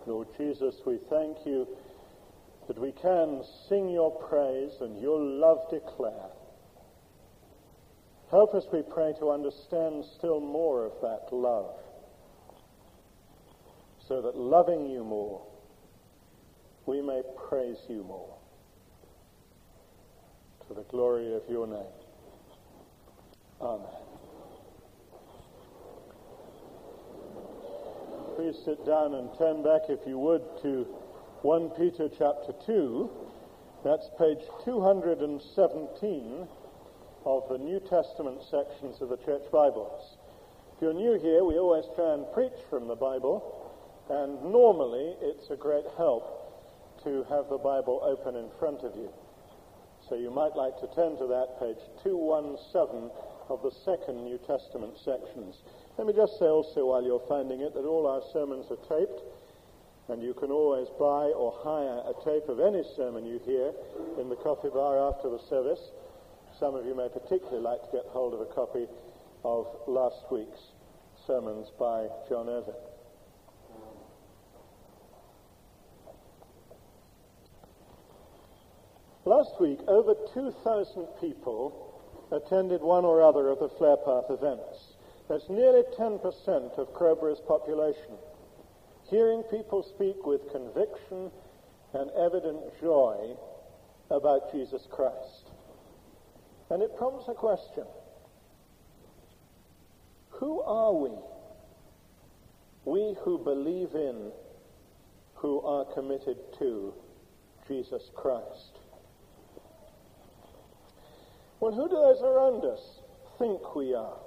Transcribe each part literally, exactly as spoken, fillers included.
Lord Jesus, we thank you that we can sing your praise and your love declare. Help us, we pray, to understand still more of that love, so that loving you more, we may praise you more, to the glory of your name. Amen. Please sit down and turn back, if you would, to First Peter chapter two. That's page two hundred seventeen of the New Testament sections of the Church Bibles. If you're new here, we always try and preach from the Bible, and normally it's a great help to have the Bible open in front of you. So you might like to turn to that, page two seventeen of the second New Testament sections. Let me just say also, while you're finding it, that all our sermons are taped, and you can always buy or hire a tape of any sermon you hear in the coffee bar after the service. Some of you may particularly like to get hold of a copy of last week's sermons by John Irving. Last week, over two thousand people attended one or other of the Flare Path events. That's nearly ten percent of Crowborough's population. Hearing people speak with conviction and evident joy about Jesus Christ. And it prompts a question. Who are we? We who believe in, who are committed to Jesus Christ. Well, who do those around us think we are?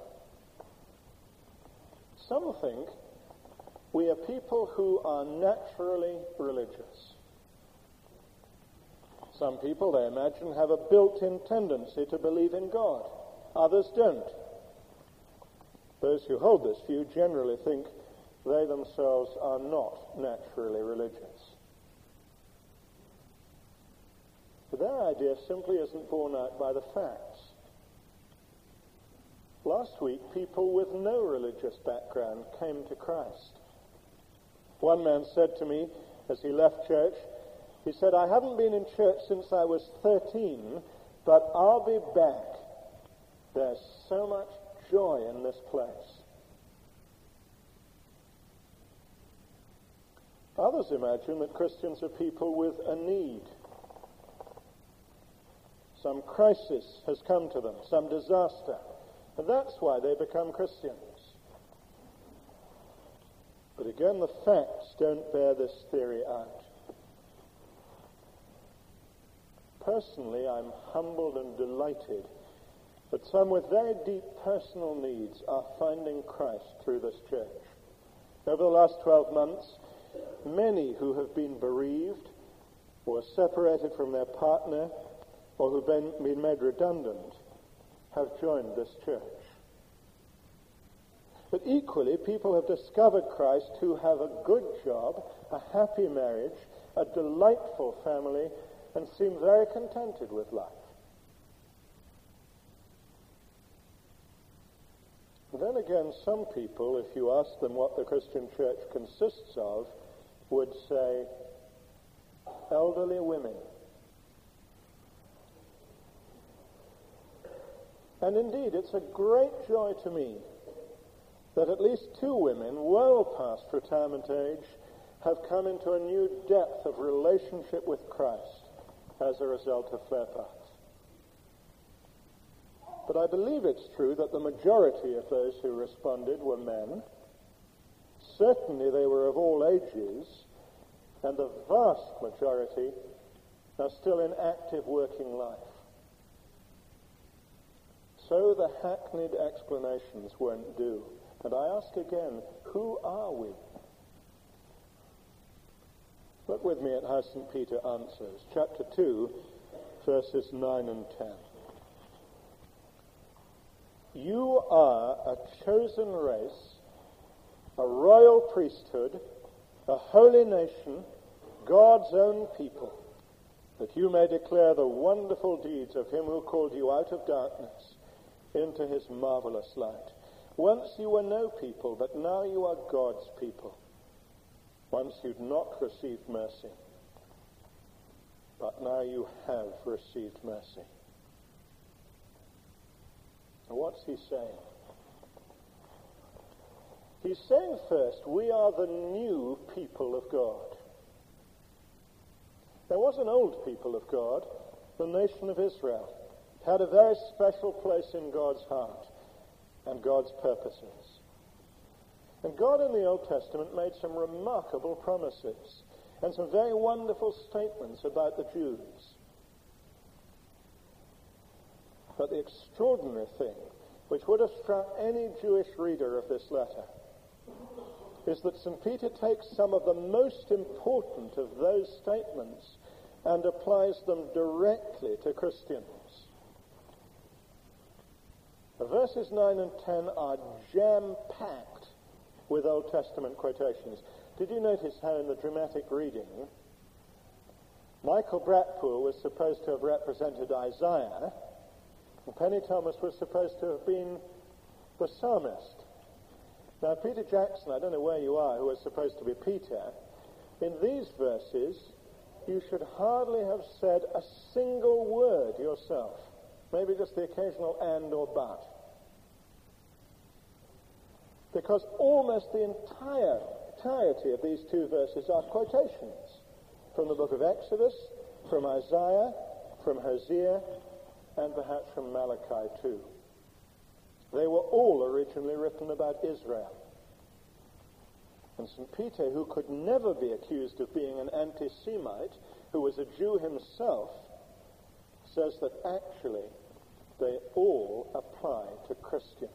Some think we are people who are naturally religious. Some people, they imagine, have a built-in tendency to believe in God. Others don't. Those who hold this view generally think they themselves are not naturally religious. But their idea simply isn't borne out by the facts. Last week, people with no religious background came to Christ. One man said to me as he left church, he said, "I haven't been in church since I was thirteen, but I'll be back. There's so much joy in this place." Others imagine that Christians are people with a need. Some crisis has come to them, some disaster, and that's why they become Christians. But again, the facts don't bear this theory out. Personally, I'm humbled and delighted that some with very deep personal needs are finding Christ through this church. Over the last twelve months, many who have been bereaved or separated from their partner or who've been, been made redundant have joined this church. But equally, people have discovered Christ who have a good job, a happy marriage, a delightful family, and seem very contented with life. And then again, some people, if you ask them what the Christian church consists of, would say, elderly women. And indeed, it's a great joy to me that at least two women, well past retirement age, have come into a new depth of relationship with Christ as a result of Flare Path. But I believe it's true that the majority of those who responded were men. Certainly they were of all ages, and the vast majority are still in active working life. So the hackneyed explanations won't do. And I ask again, who are we? Look with me at how Saint Peter answers. Chapter two, verses nine and ten. You are a chosen race, a royal priesthood, a holy nation, God's own people, that you may declare the wonderful deeds of him who called you out of darkness into his marvelous light. Once you were no people, but now you are God's people. Once you'd not received mercy, but now you have received mercy. And what's he saying? He's saying first, we are the new people of God. There was an old people of God, the nation of Israel. It had a very special place in God's heart and God's purposes. And God in the Old Testament made some remarkable promises and some very wonderful statements about the Jews. But the extraordinary thing, which would have struck any Jewish reader of this letter, is that Saint Peter takes some of the most important of those statements and applies them directly to Christians. The verses nine and ten are jam-packed with Old Testament quotations. Did you notice how in the dramatic reading, Michael Bratpool was supposed to have represented Isaiah, and Penny Thomas was supposed to have been the psalmist? Now, Peter Jackson, I don't know where you are, who was supposed to be Peter, in these verses, you should hardly have said a single word yourself. Maybe just the occasional and or but. Because almost the entire entirety of these two verses are quotations from the book of Exodus, from Isaiah, from Hosea, and perhaps from Malachi too. They were all originally written about Israel. And Saint Peter, who could never be accused of being an anti-Semite, who was a Jew himself, says that actually they all apply to Christians.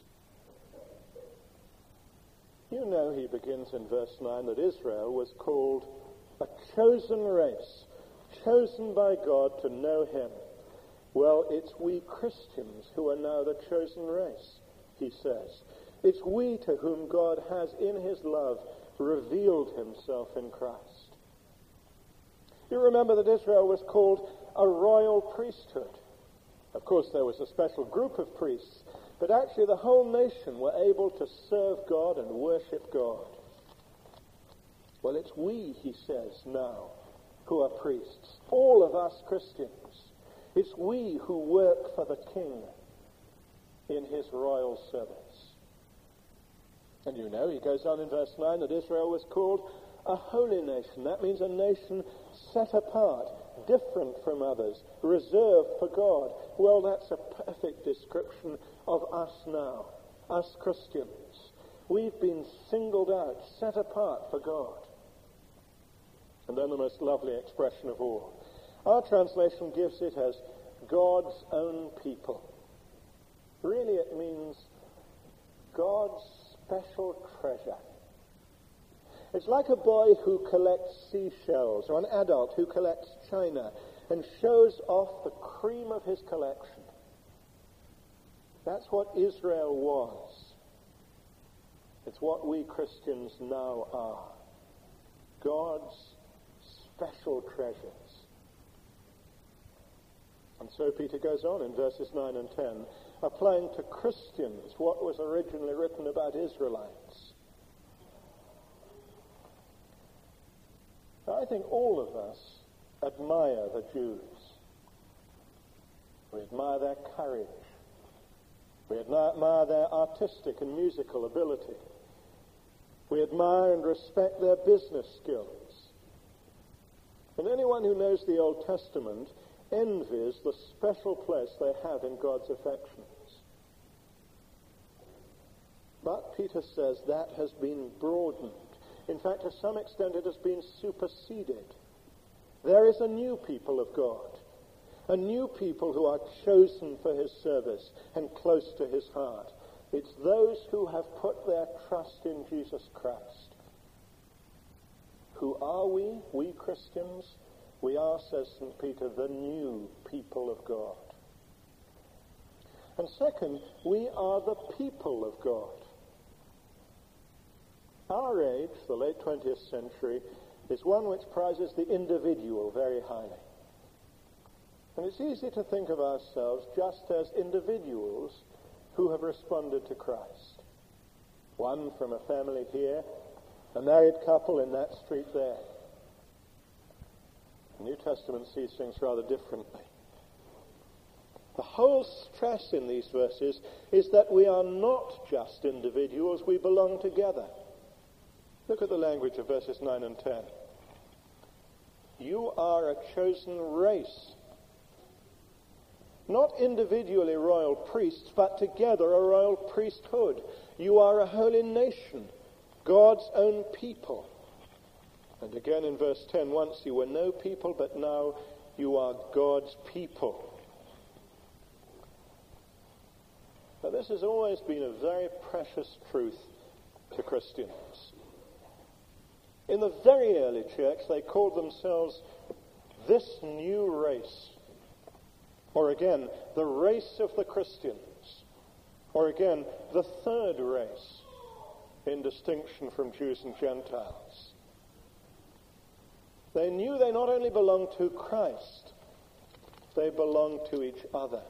You know, he begins in verse nine that Israel was called a chosen race, chosen by God to know him. Well, it's we Christians who are now the chosen race, he says. It's we to whom God has, in his love, revealed himself in Christ. You remember that Israel was called a royal priesthood. Of course, there was a special group of priests, but actually the whole nation were able to serve God and worship God. Well, it's we, he says now, who are priests. All of us Christians. It's we who work for the King in his royal service. And you know, he goes on in verse nine that Israel was called a holy nation. That means a nation set apart, different from others, reserved for God. Well, that's a perfect description of us now, us Christians. We've been singled out, set apart for God. And then the most lovely expression of all. Our translation gives it as God's own people. Really, it means God's special treasure. It's like a boy who collects seashells, or an adult who collects china and shows off the cream of his collection. That's what Israel was. It's what we Christians now are. God's special treasures. And so Peter goes on in verses nine and ten, applying to Christians what was originally written about Israelites. Now, I think all of us admire the Jews. We admire their courage. We admire their artistic and musical ability. We admire and respect their business skills. And anyone who knows the Old Testament envies the special place they have in God's affections. But Peter says that has been broadened. In fact, to some extent it has been superseded. There is a new people of God, a new people who are chosen for his service and close to his heart. It's those who have put their trust in Jesus Christ. Who are we, we Christians? We are, says Saint Peter, the new people of God. And second, we are the people of God. Our age, the late twentieth century, is one which prizes the individual very highly. And it's easy to think of ourselves just as individuals who have responded to Christ. One from a family here, A married couple in that street there. The New Testament sees things rather differently. The whole stress in these verses is that we are not just individuals, we belong together. Look at the language of verses nine and ten. You are a chosen race. Not individually royal priests, but together a royal priesthood. You are a holy nation, God's own people. And again in verse ten, once you were no people, but now you are God's people. Now this has always been a very precious truth to Christians. In the very early church, they called themselves this new race. Or again, the race of the Christians. Or again, the third race, in distinction from Jews and Gentiles. They knew they not only belonged to Christ, they belonged to each other.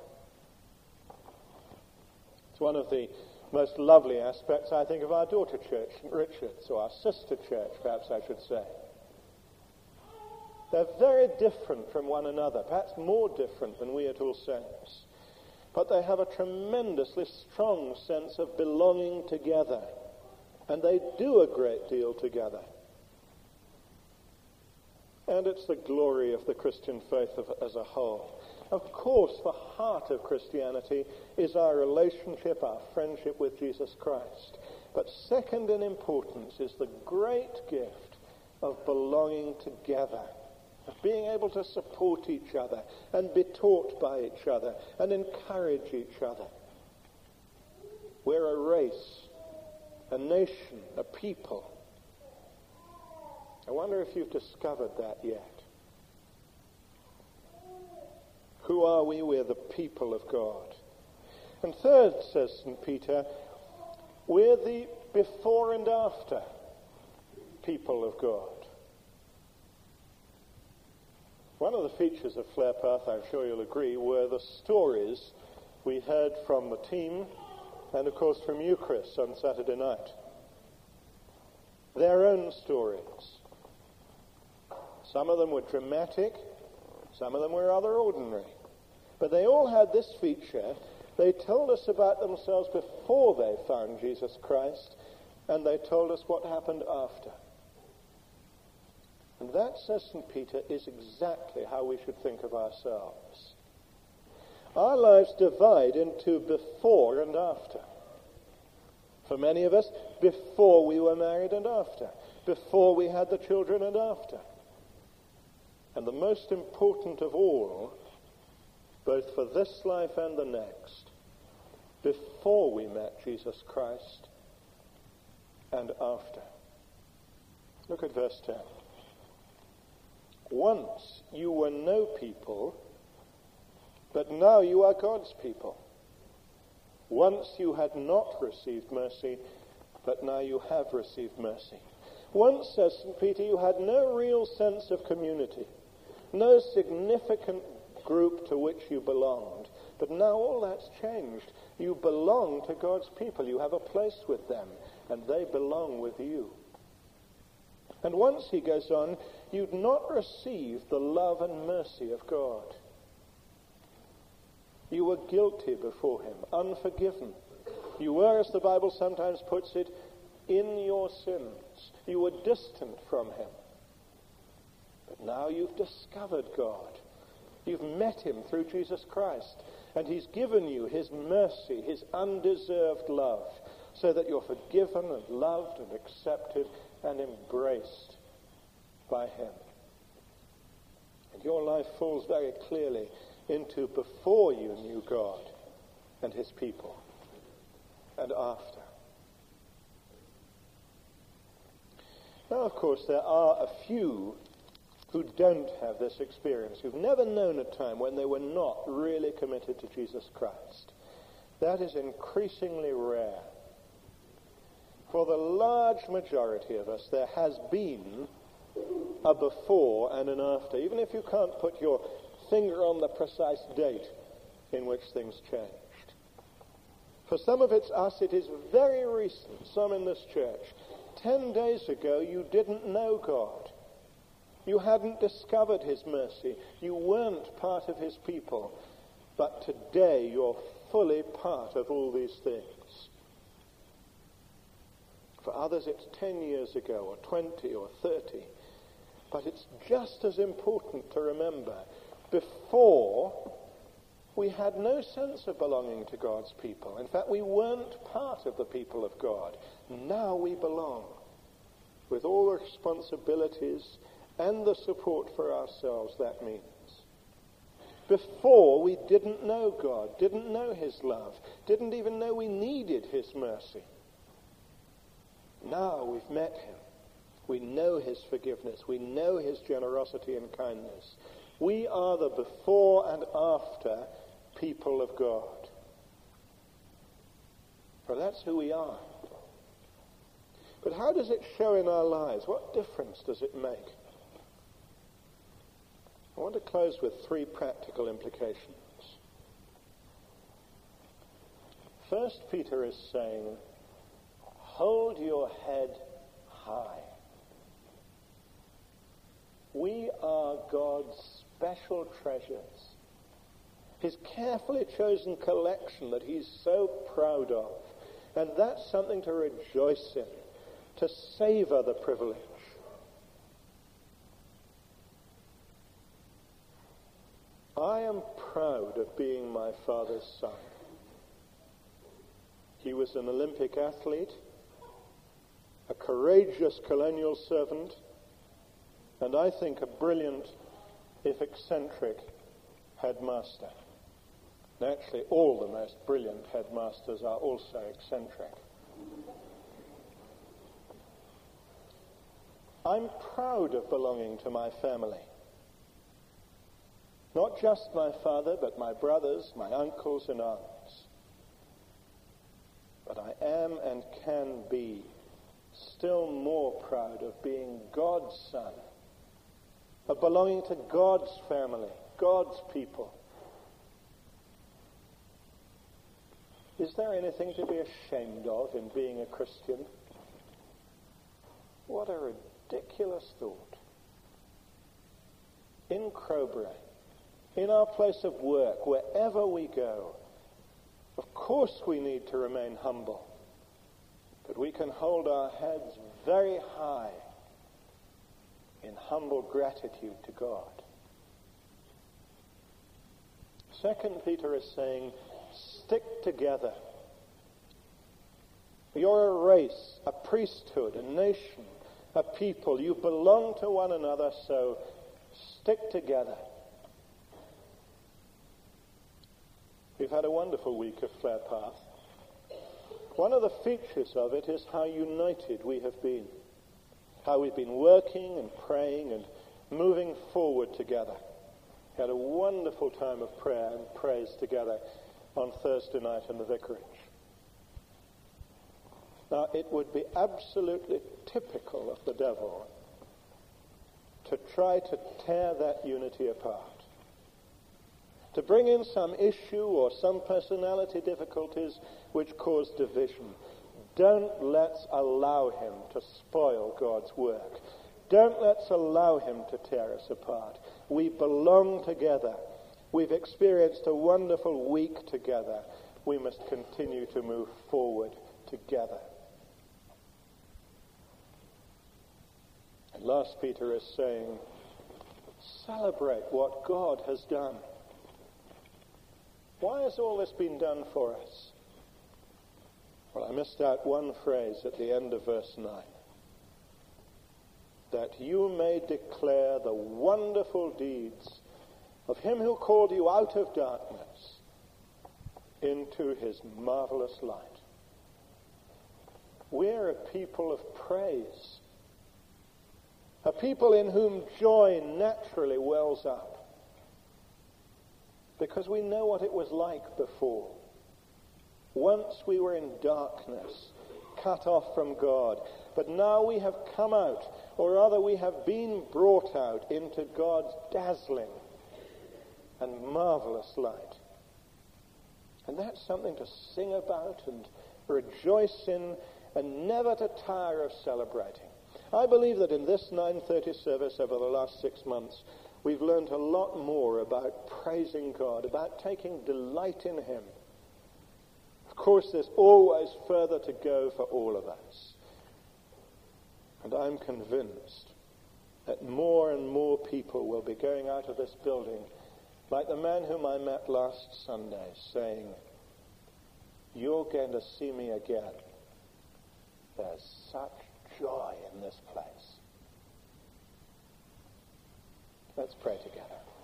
It's one of the most lovely aspects, I think, of our daughter church, Saint Richard's, or our sister church, perhaps I should say. They're very different from one another, perhaps more different than we at All Saints. But they have a tremendously strong sense of belonging together. And they do a great deal together. And it's the glory of the Christian faith of, as a whole. Of course, the heart of Christianity is our relationship, our friendship with Jesus Christ. But second in importance is the great gift of belonging together, of being able to support each other and be taught by each other and encourage each other. We're a race, a nation, a people. I wonder if you've discovered that yet. Who are we? We're the people of God. And third, says Saint Peter, we're the before and after people of God. One of the features of Flare Path, I'm sure you'll agree, were the stories we heard from the team and, of course, from Eucharist on Saturday night. Their own stories. Some of them were dramatic, some of them were rather ordinary. But they all had this feature. They told us about themselves before they found Jesus Christ, and they told us what happened after. And that, says Saint Peter, is exactly how we should think of ourselves. Our lives divide into before and after. For many of us, before we were married and after. Before we had the children and after. And the most important of all, both for this life and the next, before we met Jesus Christ and after. Look at verse ten. Once you were no people, but now you are God's people. Once you had not received mercy, but now you have received mercy. Once, says Saint Peter, you had no real sense of community, no significant group to which you belonged. But now all that's changed. You belong to God's people. You have a place with them, and they belong with you. And once, he goes on, you'd not received the love and mercy of God. You were guilty before him, unforgiven. You were, as the Bible sometimes puts it, in your sins. You were distant from him. But now you've discovered God. You've met him through Jesus Christ. And he's given you his mercy, his undeserved love, so that you're forgiven and loved and accepted and embraced by him. And your life falls very clearly into before you knew God and his people, and after. Now, of course, there are a few who don't have this experience, who've never known a time when they were not really committed to Jesus Christ. That is increasingly rare. For the large majority of us, there has been a before and an after, even if you can't put your finger on the precise date in which things changed. For some of it's us, it is very recent, some in this church, Ten days ago, you didn't know God. You hadn't discovered his mercy. You weren't part of his people. But today, you're fully part of all these things. For others, it's ten years ago, or twenty, or thirty. But it's just as important to remember, before, we had no sense of belonging to God's people. In fact, we weren't part of the people of God. Now we belong, with all the responsibilities and the support for ourselves that means. Before, we didn't know God, didn't know his love, didn't even know we needed his mercy. Now we've met him. We know his forgiveness. We know his generosity and kindness. We are the before and after people of God. For that's who we are. But how does it show in our lives? What difference does it make? I want to close with three practical implications. First, Peter is saying, hold your head high. We are God's special treasures. His carefully chosen collection that he's so proud of. And that's something to rejoice in, to savor the privilege. I am proud of being my father's son. He was an Olympic athlete, a courageous colonial servant, and I think a brilliant, if eccentric, headmaster. And actually, all the most brilliant headmasters are also eccentric. I'm proud of belonging to my family. Not just my father, but my brothers, my uncles and aunts. But I am and can be still more proud of being God's son, of belonging to God's family, God's people. Is there anything to be ashamed of in being a Christian? What a ridiculous thought. In Crowborough, in our place of work, wherever we go, of course we need to remain humble, but we can hold our heads very high in humble gratitude to God. Second, Peter is saying, stick together. You're a race, a priesthood, a nation, a people. You belong to one another, so stick together. We've had a wonderful week of Flare Path. One of the features of it is how united we have been. How we've been working and praying and moving forward together. We had a wonderful time of prayer and praise together on Thursday night in the vicarage. Now, it would be absolutely typical of the devil to try to tear that unity apart. To bring in some issue or some personality difficulties which cause division. Don't let's allow him to spoil God's work. Don't let's allow him to tear us apart. We belong together. We've experienced a wonderful week together. We must continue to move forward together. And last, Peter is saying, celebrate what God has done. Why has all this been done for us? Well, I missed out one phrase at the end of verse nine. That you may declare the wonderful deeds of him who called you out of darkness into his marvelous light. We're a people of praise. A people in whom joy naturally wells up. Because we know what it was like before. Once we were in darkness, cut off from God. But now we have come out, or rather we have been brought out into God's dazzling and marvelous light. And that's something to sing about and rejoice in and never to tire of celebrating. I believe that in this nine thirty service over the last six months, we've learned a lot more about praising God, about taking delight in him. Of course, there's always further to go for all of us. And I'm convinced that more and more people will be going out of this building, like the man whom I met last Sunday, saying, "You're going to see me again. There's such joy in this place." Let's pray together.